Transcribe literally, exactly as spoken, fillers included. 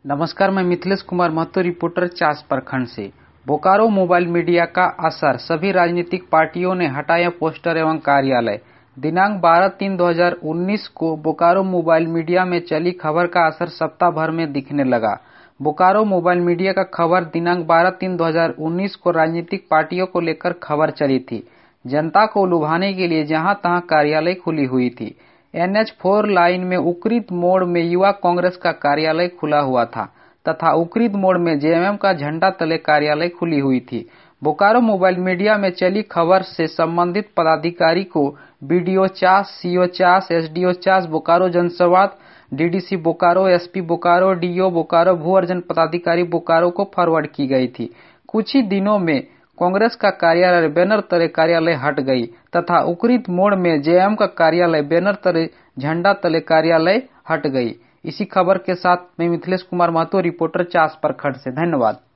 नमस्कार, मैं मिथिलेश कुमार महतो, रिपोर्टर चास प्रखंड से। बोकारो मोबाइल मीडिया का असर, सभी राजनीतिक पार्टियों ने हटाया पोस्टर एवं कार्यालय। दिनांक बारह तीन दो हजार उन्नीस को बोकारो मोबाइल मीडिया में चली खबर का असर सप्ताह भर में दिखने लगा। बोकारो मोबाइल मीडिया का खबर दिनांक बारह तीन दो हजार उन्नीस को राजनीतिक पार्टियों को लेकर खबर चली थी। जनता को लुभाने के लिए जहां तहां कार्यालय खुली हुई थी। एन एच फोर लाइन में उक्रित मोड़ में युवा कांग्रेस का कार्यालय खुला हुआ था तथा उक्रित मोड़ में जे एम एम का झंडा तले कार्यालय खुली हुई थी। बोकारो मोबाइल मीडिया में चली खबर से संबंधित पदाधिकारी को BDO Chas, CO Chas, SDO Chas Bokaro जनसंवाद, DDC Bokaro, SP Bokaro, DO Bokaro, भू अर्जन पदाधिकारी बोकारो को फॉरवर्ड की गई थी। कुछ ही दिनों में कांग्रेस का कार्यालय बैनर तले कार्यालय हट गई तथा उक्रित मोड़ में जे एम का कार्यालय बैनर तले झंडा तले कार्यालय हट गई। इसी खबर के साथ मैं मिथिलेश कुमार महतो, रिपोर्टर चास प्रखंड से। धन्यवाद।